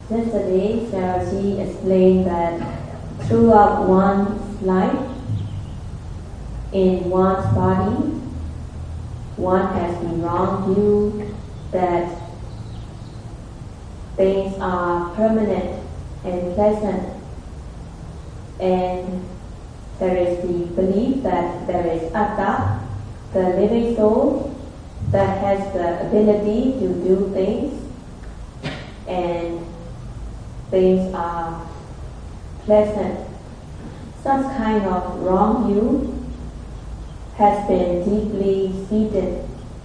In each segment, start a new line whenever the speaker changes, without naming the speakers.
Yesterday, Sarahji explained that throughout one's life, in one's body, one has the wrong view that things are permanent and pleasant, and there is the belief that there is Atta, the living soul, that has the ability to do things, and things are pleasant. Such kind of wrong view has been deeply seated.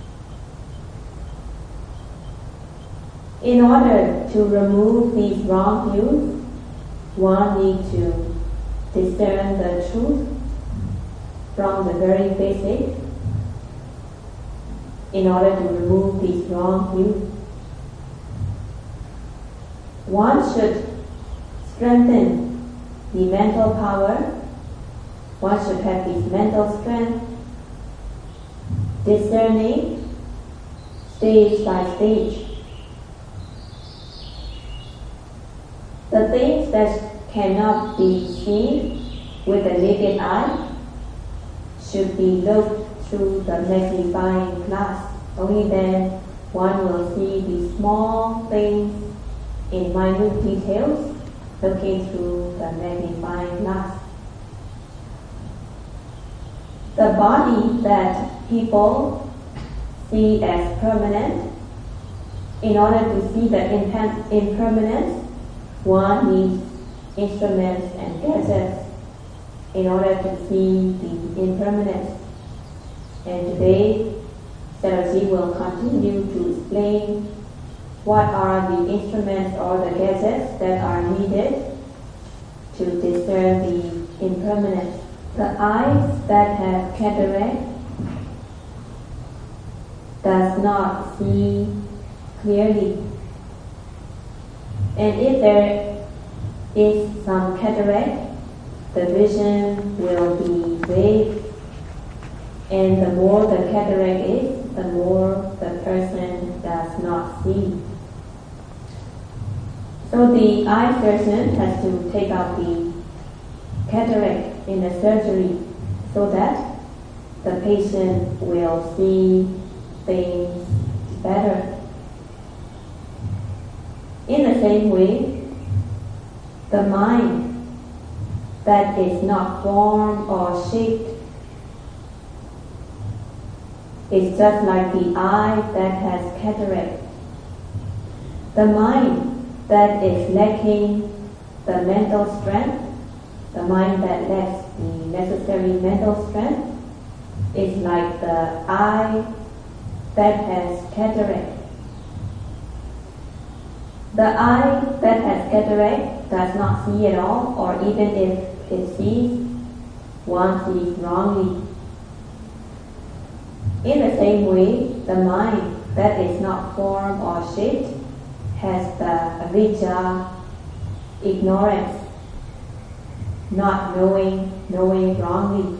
In order to remove these wrong views, one needs to discern the truth from the very basic in order to remove these wrong views. One should strengthen the mental power. One should have this mental strength, discerning stage by stage. The things that cannot be seen with the naked eye should be looked through the magnifying glass. Only then one will see the small things in minute details looking through the magnifying glass. The body that people see as permanent, in order to see the impermanence, one needs instruments and gadgets in order to see the impermanence. And today, Sarahji will continue to explain what are the instruments or the gadgets that are needed to discern the impermanence. The eyes that have cataract does not see clearly. And if there is some cataract, the vision will be vague. And the more the cataract is, the more the person does not see. So the eye surgeon has to take out the cataract in the surgery so that the patient will see things better. In the same way, the mind that is not formed or shaped is just like the eye that has cataract. The mind that is lacking the mental strength, the mind that lacks the necessary mental strength, is like the eye that has cataract. The eye that has cataract does not see at all, or even if it sees, one sees wrongly. In the same way, the mind that is not formed or shaped has the avijja, ignorance, not knowing wrongly.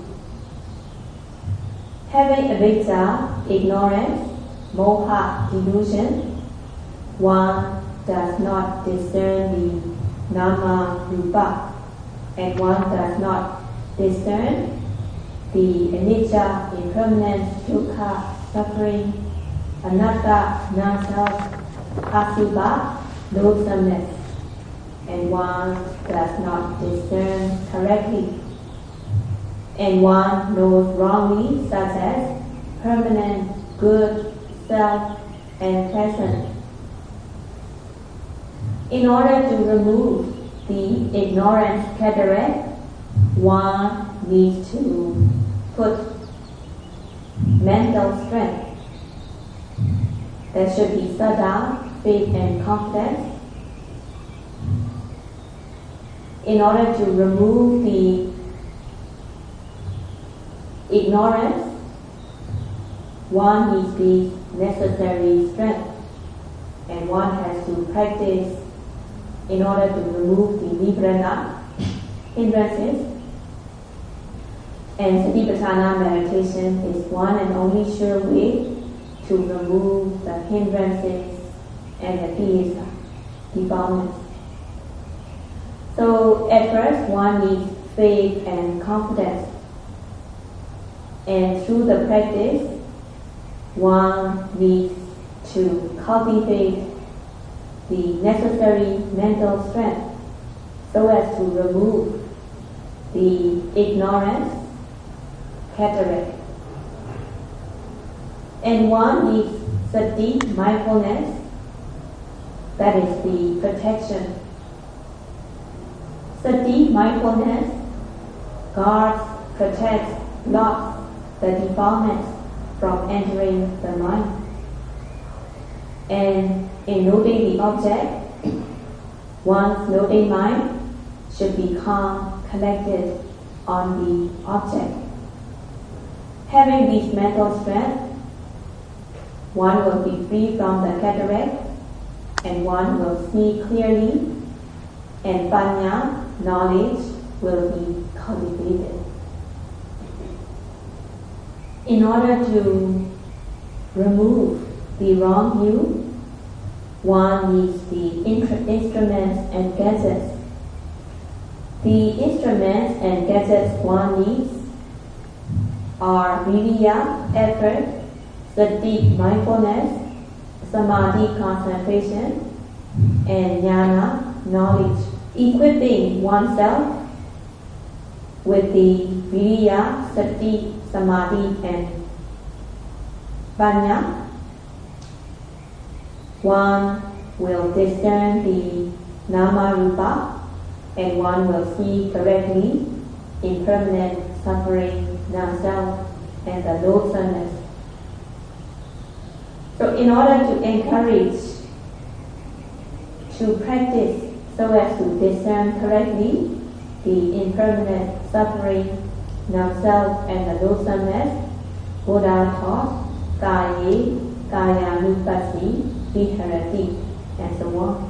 Having avijja, ignorance, moha, delusion, one does not discern the nama rupa, and one does not discern the anicca, impermanence, dukkha, suffering, anatta, non-self, asubha, loathsomeness, and one does not discern correctly, and one knows wrongly, such as permanent, good, self, and pleasant. In order to remove the ignorance cataract, one needs to put mental strength. There should be saddha, faith and confidence. In order to remove the ignorance, one needs the necessary strength, and one has to practice in order to remove the nibbana, hindrances. And Satipatthana meditation is one and only sure way to remove the hindrances and the defilements. So at first one needs faith and confidence. And through the practice, one needs to cultivate the necessary mental strength so as to remove the ignorance, cataract. And one needs sati, mindfulness, that is the protection. Sati, mindfulness, guards, protects, blocks the defilements from entering the mind. And in noting the object, one's noting mind should be calm, collected on the object. Having this mental strength, one will be free from the cataract, and one will see clearly, and panya, knowledge, will be cultivated. In order to remove the wrong view, one needs the instruments and gadgets. The instruments and gadgets one needs are viriya, effort, sati, mindfulness, samadhi, concentration, and jnana, knowledge. Equipping oneself with the viriya, sati, samadhi, and panya, one will discern the nama rupa, and one will see correctly impermanent suffering, non-self, and the loathsomeness. So in order to encourage to practice so as to discern correctly the impermanent suffering, non-self, and the loathsomeness, Buddha taught kaye, kayanupassi, viharati, and so on.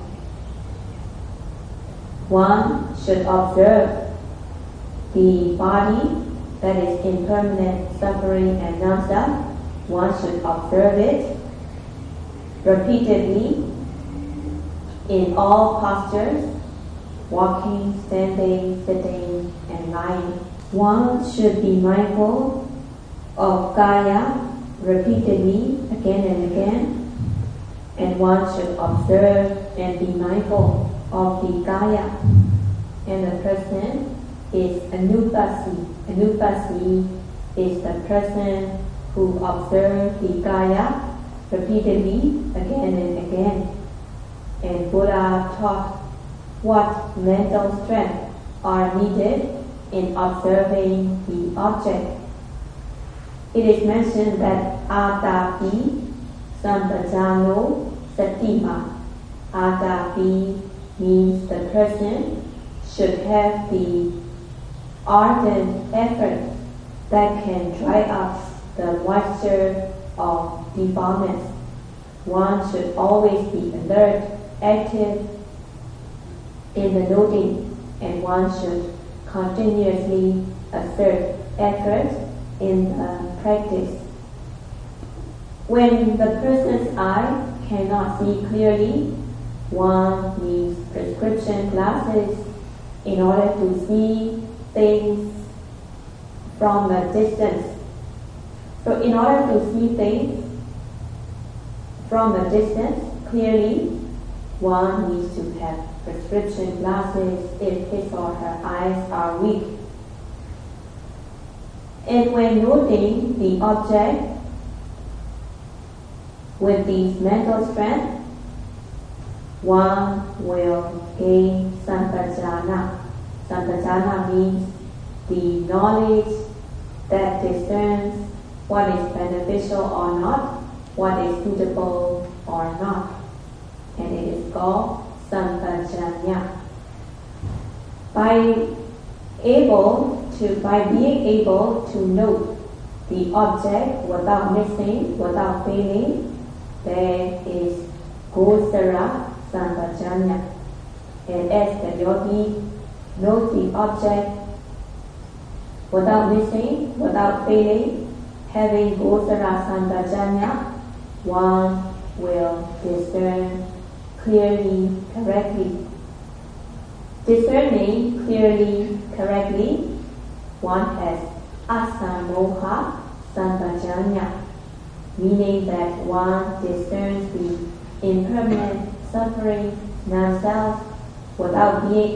One should observe the body that is impermanent suffering and non-self. One should observe it repeatedly in all postures, walking, standing, sitting, and lying. One should be mindful of kaya repeatedly again and again, and one should observe and be mindful of the kaya. And the person is anupassi. Anupassi is the person who observes the kaya repeatedly again and again. And Buddha taught what mental strength are needed in observing the object. It is mentioned that atapi sampajano satima. Atapi means the person should have the ardent effort that can dry up the moisture of defilements. One should always be alert, active in the noting, and one should continuously exert effort in the practice. When the person's eye cannot see clearly, one needs prescription glasses in order to see things from a distance. So in order to see things from a distance clearly, one needs to have prescription glasses if his or her eyes are weak. And when noting the object with this mental strength, one will gain sampajana. Sampajana means the knowledge that discerns what is beneficial or not, what is suitable or not. And it is called sampajanya. By being able to note the object without missing, without failing, there is gosara sampajanya. And as the yogi notes the object without missing, without failing, having gosara sampajanya, one will discern clearly, correctly. Discerning clearly, correctly, one has asamoha sampajanya, meaning that one discerns the impermanent suffering non-self without being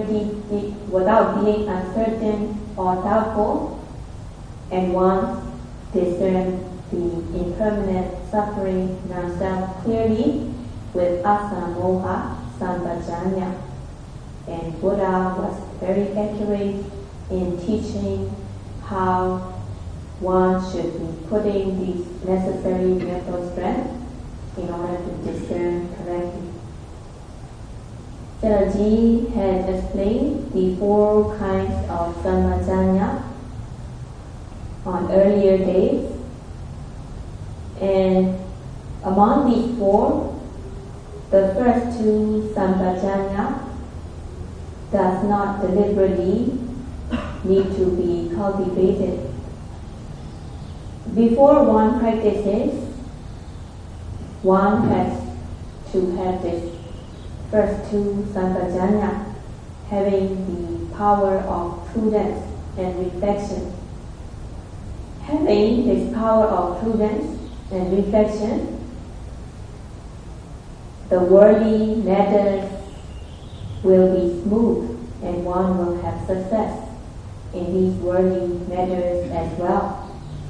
uncertain or doubtful, and one discerns the impermanent suffering non-self clearly with asamoha sampajanya. And Buddha was very accurate in teaching how one should be putting these necessary mental strength in order to discern correctly. Selaji had explained the 4 kinds of sampajanya on earlier days, and among these 4, the first 2 sampajanya does not deliberately need to be cultivated. Before one practices, one has to have this first 2 sampajanya, having the power of prudence and reflection. Having this power of prudence and reflection, the worldly matters will be smooth and one will have success in these worldly matters as well.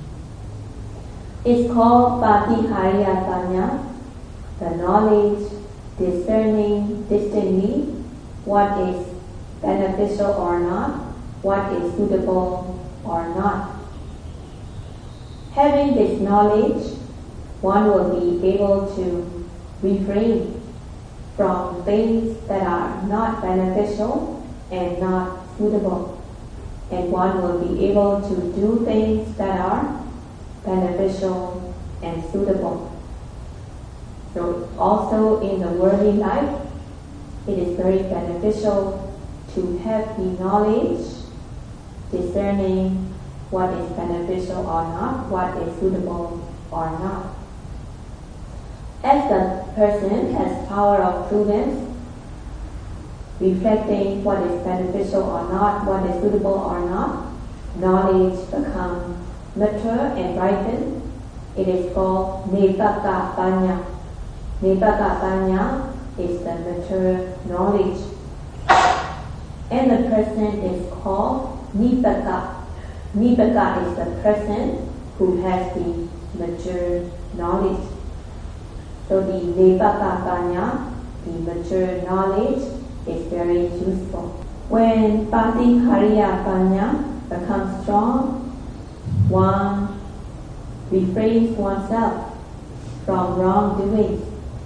It's called Patihariyatanya, the knowledge discerning distinctly what is beneficial or not, what is suitable or not. Having this knowledge, one will be able to refrain from things that are not beneficial and not suitable, and one will be able to do things that are beneficial and suitable. So also in the worldly life, it is very beneficial to have the knowledge discerning what is beneficial or not, what is suitable or not. As the person has power of prudence, reflecting what is beneficial or not, what is suitable or not, knowledge becomes mature and ripened. It is called Nepaka Panya. Nepaka Panya is the mature knowledge. And the person is called Nipaka. Nipaka is the person who has the mature knowledge. So the Nepaka Panya, the mature knowledge, is very useful. When Patihariya Panya becomes strong, one refrains oneself from wrongdoing.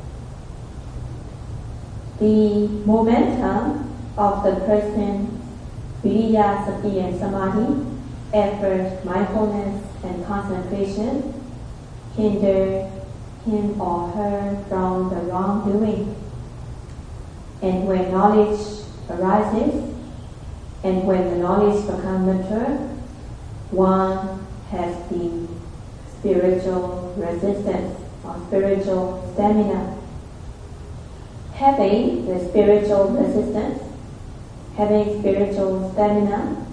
The momentum of the person, Viriya, Sati and Samadhi, effort, mindfulness and concentration, hinder him or her from the wrongdoing. And when knowledge arises, and when the knowledge becomes mature, one has the spiritual resistance or spiritual stamina. Having the spiritual resistance, having spiritual stamina,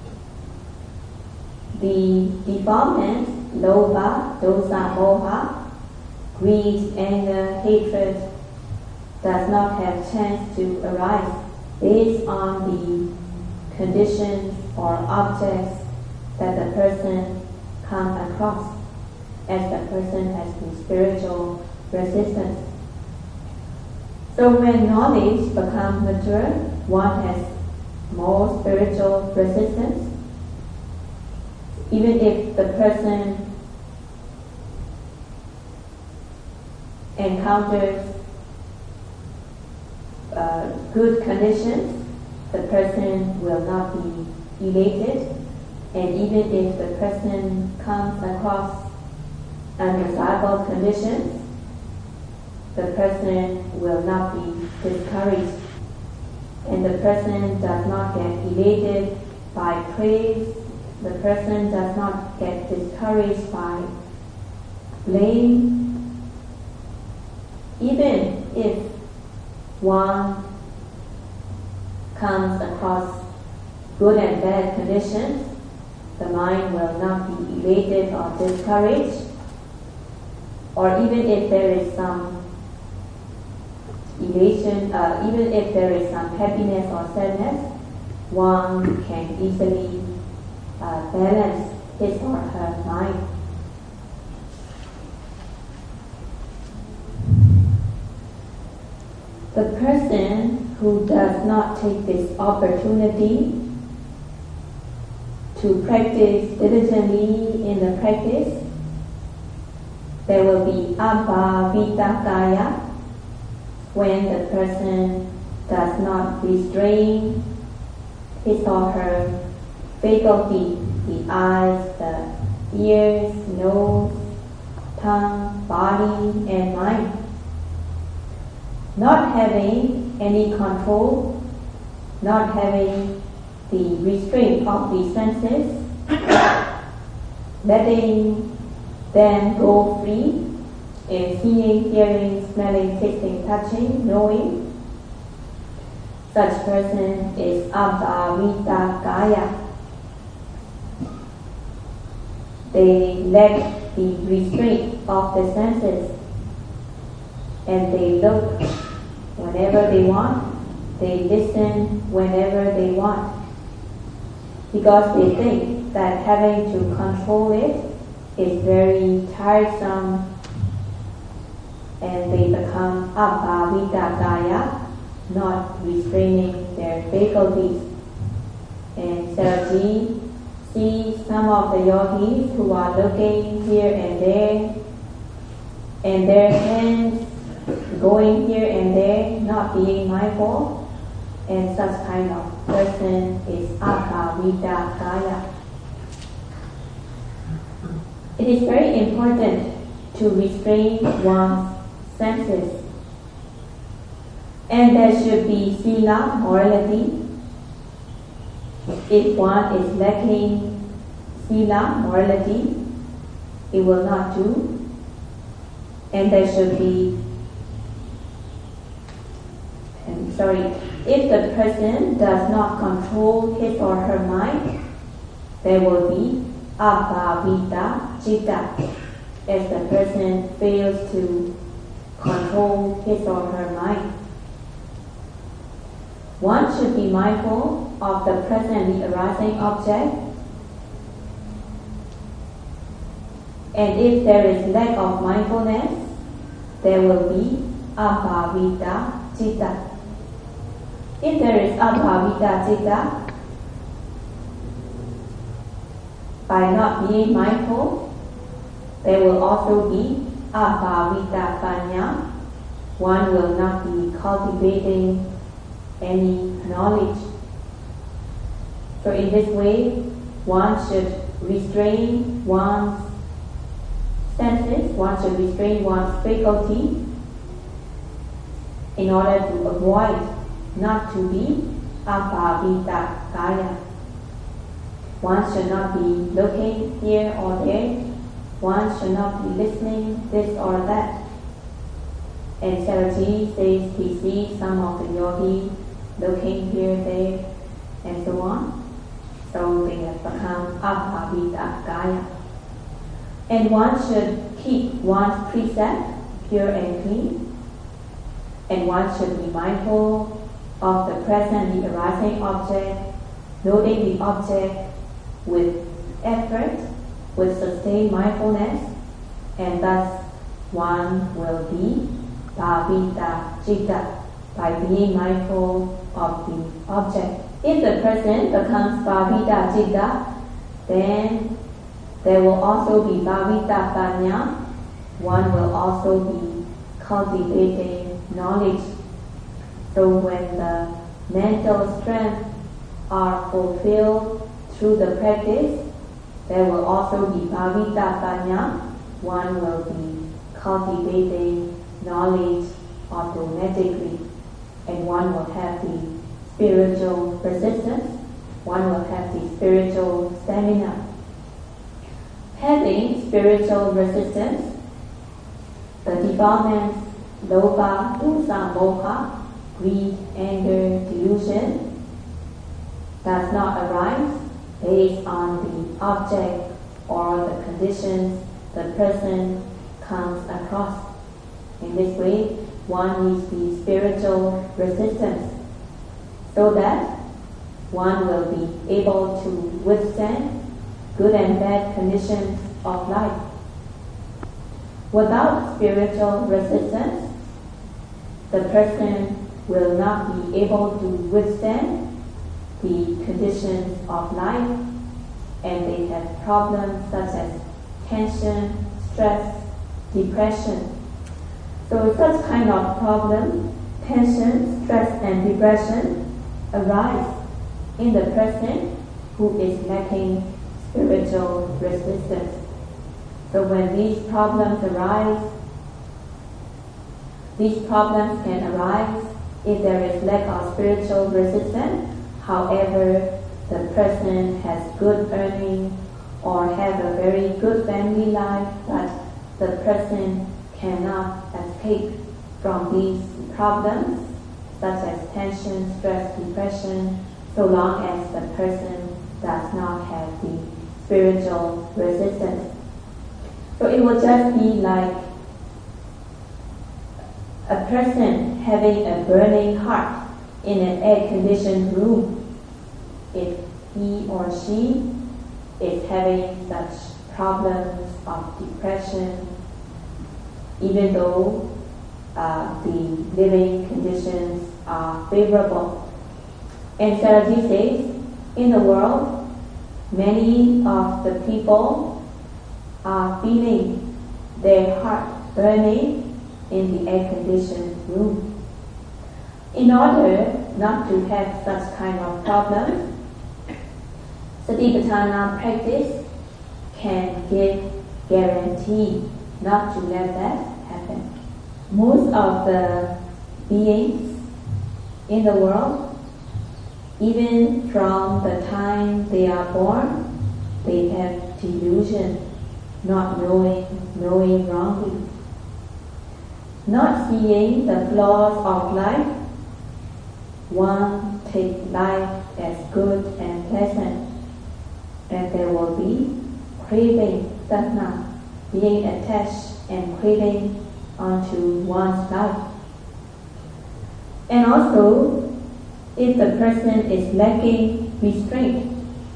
the defilements, lobha, dosa, moha, greed, anger, hatred, does not have chance to arise based on the conditions or objects that the person comes across, as the person has the spiritual resistance. So when knowledge becomes mature, one has more spiritual resistance. Even if the person encounters good conditions, the person will not be elated, and even if the person comes across undesirable conditions, the person will not be discouraged, and the person does not get elated by praise, the person does not get discouraged by blame. Even if one comes across good and bad conditions, the mind will not be elated or discouraged, or even if there is some elation, even if there is some happiness or sadness, one can easily balance his or her mind. The person who does not take this opportunity to practice diligently in the practice, there will be abhavitakaya, when the person does not restrain his or her faculty, the eyes, the ears, nose, tongue, body, and mind. Not having any control, not having the restraint of the senses, letting them go free in seeing, hearing, smelling, tasting, touching, knowing. Such person is abhavitakaya. They lack the restraint of the senses, and they look whenever they want, they listen whenever they want, because they think that having to control it is very tiresome, and they become abhavitakaya, not restraining their faculties. And Saraji sees some of the yogis who are looking here and there, and their hands going here and there, not being mindful, and such kind of person is abhavitakaya. It is very important to restrain one's senses, and there should be sila, morality. If one is lacking sila, morality, it will not do, and there should be if the person does not control his or her mind, there will be abhavita citta, as the person fails to control his or her mind. One should be mindful of the presently arising object, and if there is lack of mindfulness, there will be abhavita citta. If there is abhavita citta, by not being mindful, there will also be abhavita panya. One will not be cultivating any knowledge. So in this way, one should restrain one's senses, one should restrain one's faculty in order to avoid not to be abhavitakaya. One should not be looking here or there. One should not be listening this or that. And Saraji says he sees some of the yogis looking here, there, and so on. So they have become abhavitakaya. And one should keep one's precept pure and clean. And one should be mindful of the presently arising object, noting the object with effort, with sustained mindfulness, and thus one will be bhavita citta, by being mindful of the object. If the person becomes bhavita citta, then there will also be bhavita panya. One will also be cultivating knowledge. So when the mental strength are fulfilled through the practice, there will also be bhavita panya. One will be cultivating knowledge automatically, and one will have the spiritual persistence, one will have the spiritual stamina. Having spiritual resistance, the defilements, lobha, dosa, moha, greed, anger, delusion, does not arise based on the object or the conditions the person comes across. In this way, one needs the spiritual resistance so that one will be able to withstand good and bad conditions of life. Without spiritual resistance, the person will not be able to withstand the conditions of life, and they have problems such as tension, stress, depression. So such kind of problem, tension, stress and depression arise in the person who is lacking spiritual resistance. So when these problems arise, these problems can arise if there is lack of spiritual resistance. However, the person has good earning or have a very good family life, but the person cannot escape from these problems such as tension, stress, depression, so long as the person does not have the spiritual resistance. So it will just be like a person having a burning heart in an air-conditioned room. If he or she is having such problems of depression, even though the living conditions are favorable. And Sayadaw says, in the world, many of the people are feeling their heart burning in the air-conditioned room. In order not to have such kind of problems, Satipatthana practice can give guarantee not to let that happen. Most of the beings in the world, even from the time they are born, they have delusion, not knowing wrongly, not seeing the flaws of life. One take life as good and pleasant, and there will be craving, tanha, being attached and craving onto one's life. And also, if the person is lacking restraint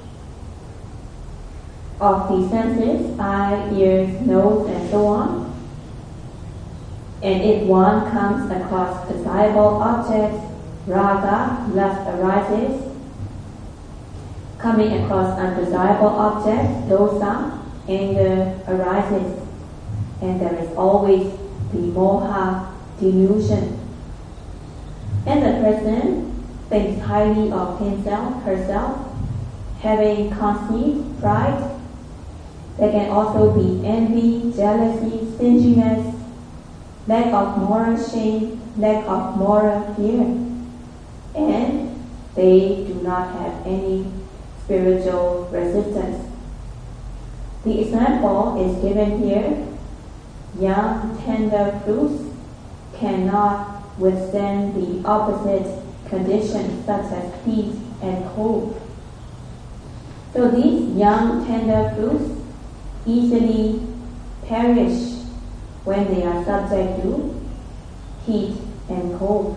of the senses, eye, ears, nose, and so on, and if one comes across desirable objects, raga, lust arises. Coming across undesirable objects, dosa, anger arises. And there is always the moha, delusion. And the person thinks highly of himself, herself, having conceit, pride. There can also be envy, jealousy, stinginess, lack of moral shame, lack of moral fear. And they do not have any spiritual resistance. The example is given here. Young, tender fruits cannot withstand the opposite conditions such as heat and cold. So these young, tender fruits easily perish when they are subject to heat and cold.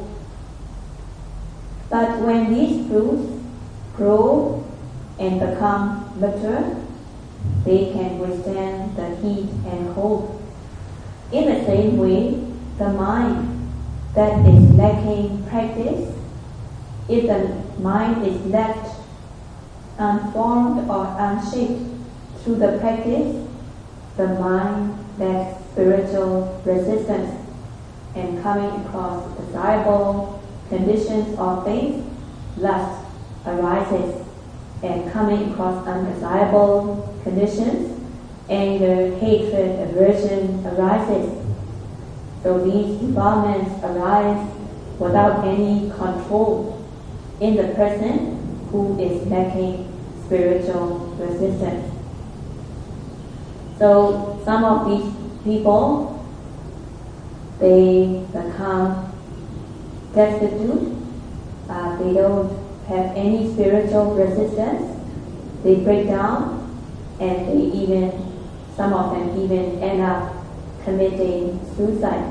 But when these fruits grow and become mature, they can withstand the heat and cold. In the same way, the mind that is lacking practice, if the mind is left unformed or unshaped through the practice, the mind lacks spiritual resistance, and coming across desirable conditions or things, lust arises, and coming across undesirable conditions, anger, hatred, aversion arises. So these defilements arise without any control in the person who is lacking spiritual resistance. So some of these people, they become destitute, they don't have any spiritual resistance, they break down, and some of them even end up committing suicide.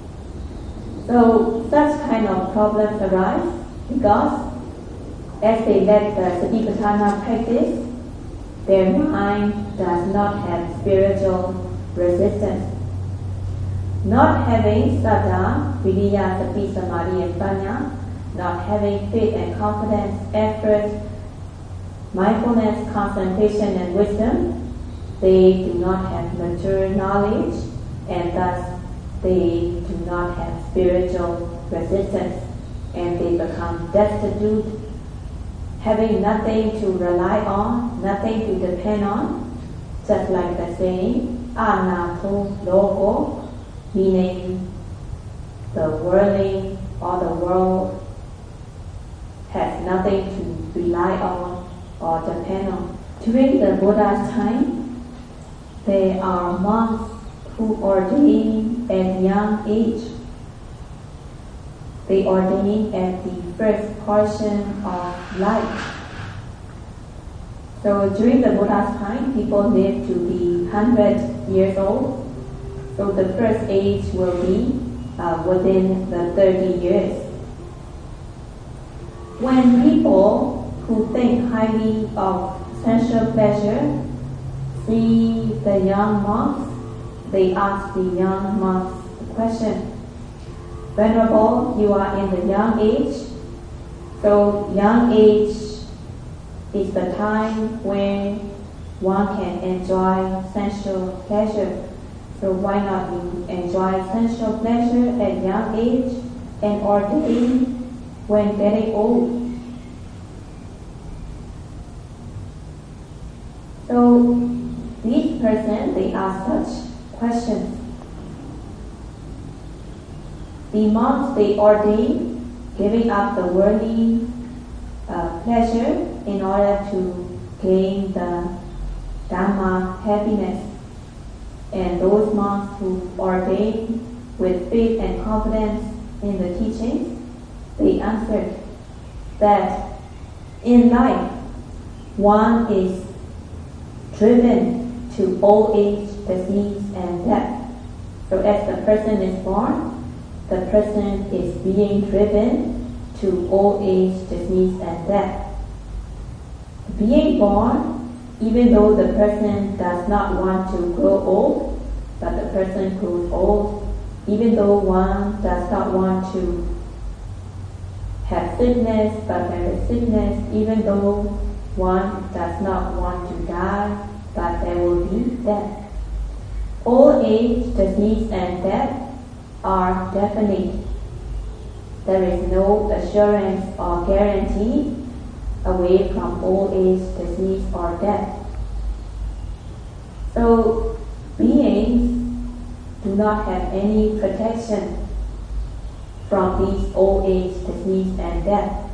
So such kind of problems arise because as they let the Satipatthana practice, their mind does not have spiritual resistance. Not having Saddha, Viriya, Sati, Samadhi, and Prajna, not having faith and confidence, effort, mindfulness, concentration, and wisdom, they do not have mature knowledge, and thus they do not have spiritual resistance, and they become destitute, having nothing to rely on, nothing to depend on, just like the saying, anato logo, meaning the worldling or the world has nothing to rely on or depend on. During the Buddha's time, there are monks who ordain at young age. They ordain at the first portion of life. So during the Buddha's time, people live to be 100 years old. So the first age will be within the 30 years. When people who think highly of sensual pleasure see the young monks, they ask the young monks the question, Venerable, you are in the young age, so young age is the time when one can enjoy sensual pleasure. So why not you enjoy sensual pleasure at young age and ordain when getting old? So these persons, they ask such questions. The monks, they ordain giving up the worldly pleasure in order to gain the Dhamma happiness. And those monks who ordain with faith and confidence in the teachings, they answered that in life, one is driven to old age, disease, and death. So as the person is born, the person is being driven to old age, disease, and death. Being born, even though the person does not want to grow old, but the person grows old, even though one does not want to have sickness, but there is sickness, even though one does not want to die, but there will be death. Old age, disease, and death are definite. There is no assurance or guarantee away from old age, disease, or death. So beings do not have any protection from these old age, disease, and death.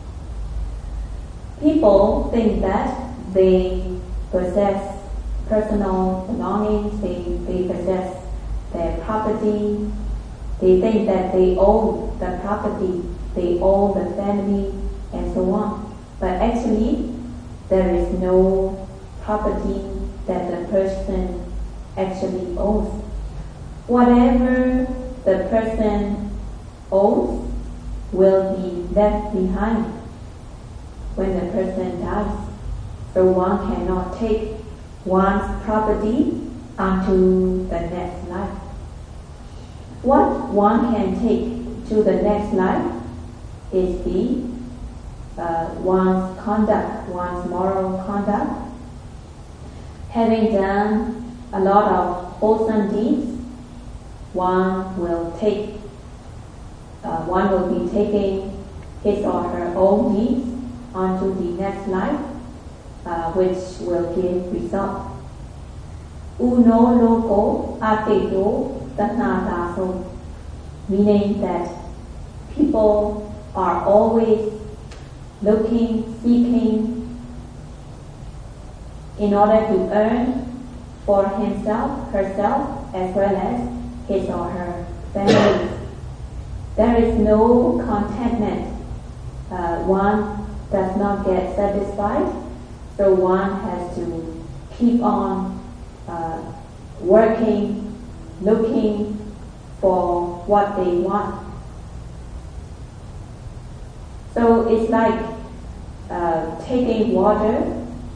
People think that they possess personal belongings, they possess their property, they think that they own the property, they own the family, and so on. But actually, there is no property that the person actually owns. Whatever the person owns will be left behind when the person dies. So one cannot take one's property onto the next life. What one can take to the next life is one's conduct, one's moral conduct. Having done a lot of wholesome deeds, one will be taking his or her own deeds onto the next life, which will give result. Uno logo ateto tatnataso, meaning that people are always looking, seeking in order to earn for himself, herself, as well as his or her family. There is no contentment. One does not get satisfied, so one has to keep on working, looking for what they want. So it's like taking water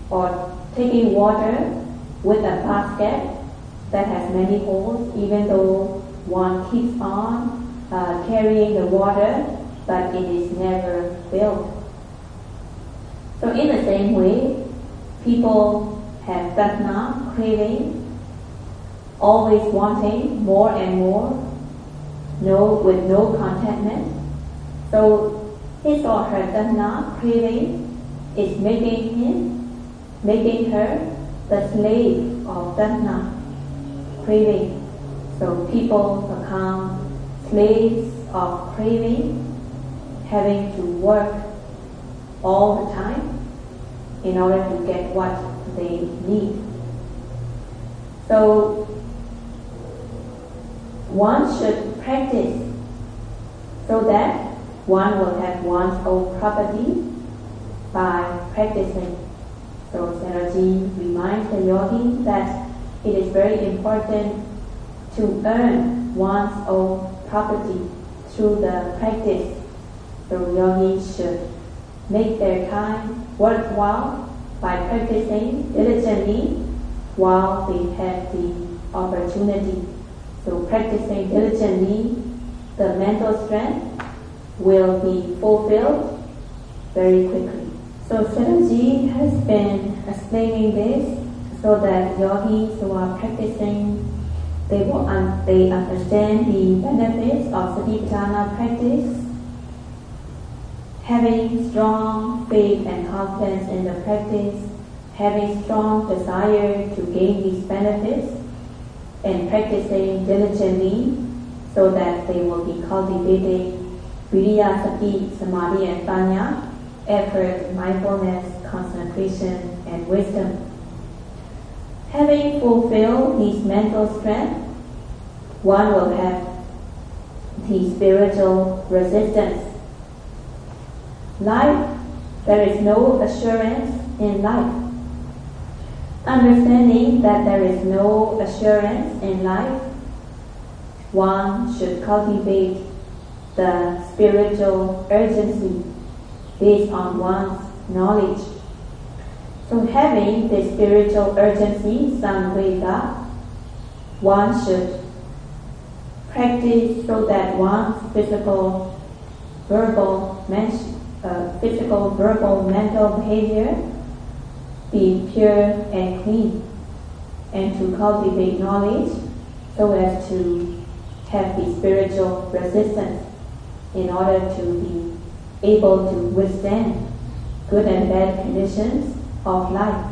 with a basket that has many holes, even though one keeps on carrying the water, but it is never filled. So in the same way, people have Tatna, craving, always wanting more and more, with no contentment. So his or her Tatna, craving, is making her the slave of Tatna, craving. So people become slaves of craving, having to work all the time in order to get what they need. So one should practice so that one will have one's own property by practicing. So Sayadaw reminds the yogi that it is very important to earn one's own property through the practice. So yogis should make their time worthwhile by practicing diligently while they have the opportunity. So practicing diligently, the mental strength will be fulfilled very quickly. So Sayadaw has been explaining this so that yogis who are practicing, they understand the benefits of Satipatthana practice, having strong faith and confidence in the practice, having strong desire to gain these benefits, and practicing diligently so that they will be cultivating Viriya, Sati, Samadhi, and Panya, effort, mindfulness, concentration, and wisdom. Having fulfilled these mental strength, one will have the spiritual resistance. Life, there is no assurance in life. Understanding that there is no assurance in life, one should cultivate the spiritual urgency based on one's knowledge. So having this spiritual urgency, samvega, one should practice so that one's physical, verbal, mental behavior be pure and clean, and to cultivate knowledge so as to have the spiritual resistance in order to be able to withstand good and bad conditions of life.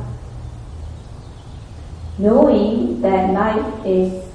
Knowing that life is,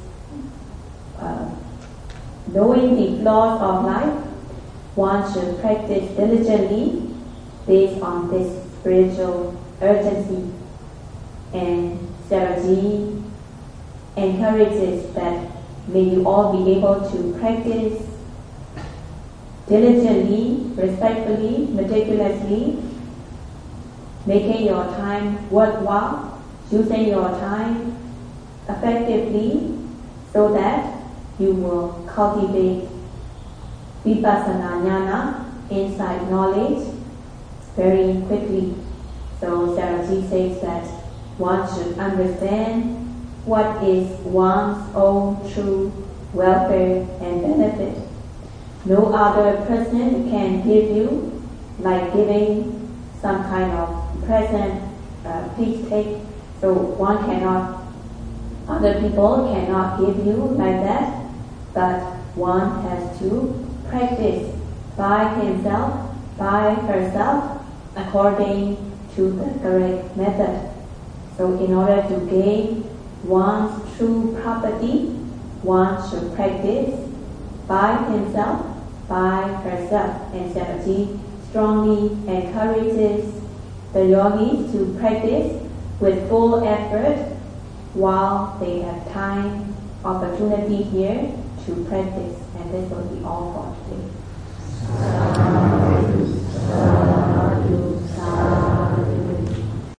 knowing the flaws of life, one should practice diligently based on this spiritual urgency. And Sayadaw encourages that may you all be able to practice diligently, respectfully, meticulously, making your time worthwhile, using your time effectively so that you will cultivate vipassana jnana, insight knowledge, very quickly. So Sayadaw says that one should understand what is one's own true welfare and benefit. No other person can give you, like giving some kind of present, please take. So one cannot, other people cannot give you like that, but one has to practice by himself, by herself, according to the correct method. So in order to gain one's true property, one should practice by himself, by herself. And Sayadaw strongly encourages the yogis to practice with full effort while they have time, opportunity here to practice. And this will be all for today.